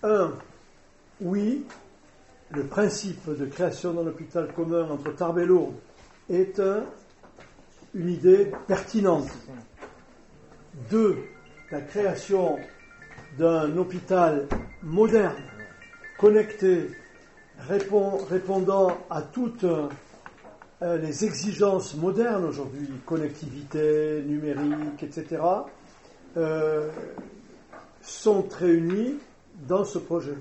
Oui, le principe de création d'un hôpital commun entre Tarbes et Lourdes est une idée pertinente. 2, la création d'un hôpital moderne, connecté, répondant à toutes les exigences modernes aujourd'hui, connectivité, numérique, etc., sont réunis dans ce projet.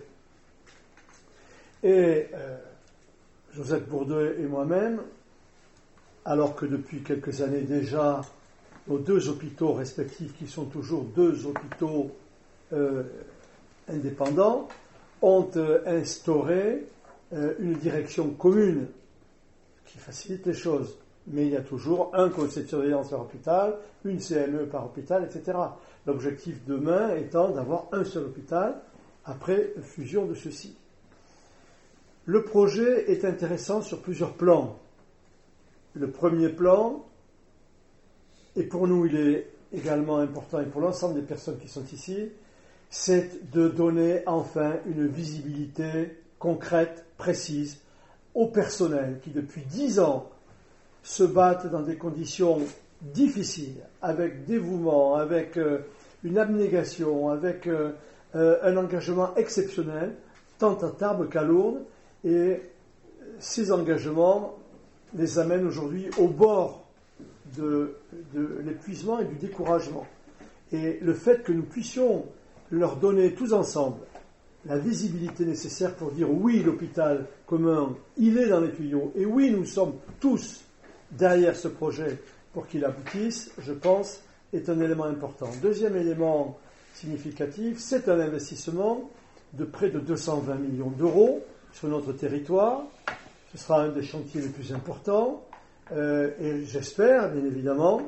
Et Josette Bourdeux et moi-même, alors que depuis quelques années déjà, nos 2 hôpitaux respectifs, qui sont toujours 2 hôpitaux indépendants, ont instauré une direction commune qui facilite les choses. Mais il y a toujours un conseil de surveillance par hôpital, une CME par hôpital, etc. L'objectif demain étant d'avoir un seul hôpital après fusion de ceux-ci. Le projet est intéressant sur plusieurs plans. Le premier plan, et pour nous il est également important et pour l'ensemble des personnes qui sont ici, c'est de donner enfin une visibilité concrète, précise, au personnel qui depuis 10 ans se battent dans des conditions difficiles, avec dévouement, avec une abnégation, avec un engagement exceptionnel, tant à Tarbes qu'à Lourdes, et ces engagements les amènent aujourd'hui au bord de l'épuisement et du découragement. Et le fait que nous puissions leur donner tous ensemble la visibilité nécessaire pour dire oui, l'hôpital commun, il est dans les tuyaux, et oui, nous sommes tous derrière ce projet pour qu'il aboutisse, je pense, est un élément important. Deuxième élément significatif, c'est un investissement de près de 220 millions d'euros sur notre territoire. Ce sera un des chantiers les plus importants, et j'espère, bien évidemment,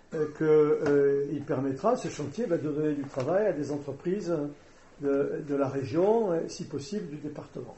qu'il permettra, ce chantier, de donner du travail à des entreprises de la région, si possible du département.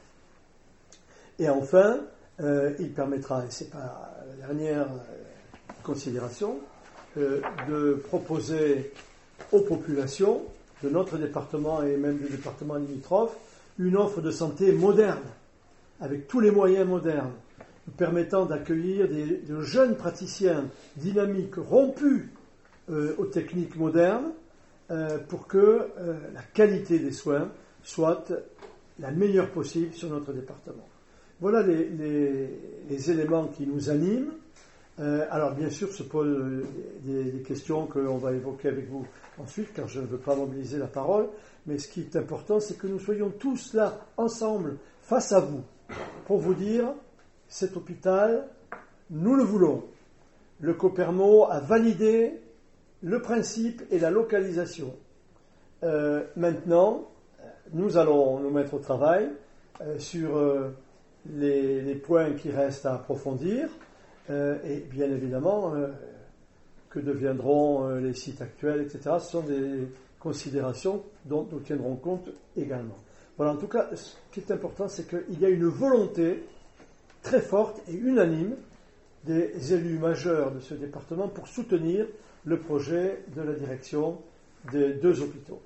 Et enfin, il permettra, et ce n'est pas la dernière considération, de proposer aux populations de notre département et même des départements limitrophes une offre de santé moderne, avec tous les moyens modernes, nous permettant d'accueillir de jeunes praticiens dynamiques, rompus aux techniques modernes, pour que la qualité des soins soit la meilleure possible sur notre département. Voilà les éléments qui nous animent. Alors bien sûr se posent des questions qu'on va évoquer avec vous ensuite, car je ne veux pas mobiliser la parole, mais ce qui est important, c'est que nous soyons tous là, ensemble, face à vous, pour vous dire, cet hôpital, nous le voulons. Le Copermo a validé le principe et la localisation. Maintenant, nous allons nous mettre au travail sur les points qui restent à approfondir, et bien évidemment, que deviendront les sites actuels, etc. Ce sont des considérations dont nous tiendrons compte également. Voilà, en tout cas, ce qui est important, c'est qu'il y a une volonté très forte et unanime des élus majeurs de ce département pour soutenir le projet de la direction des 2 hôpitaux.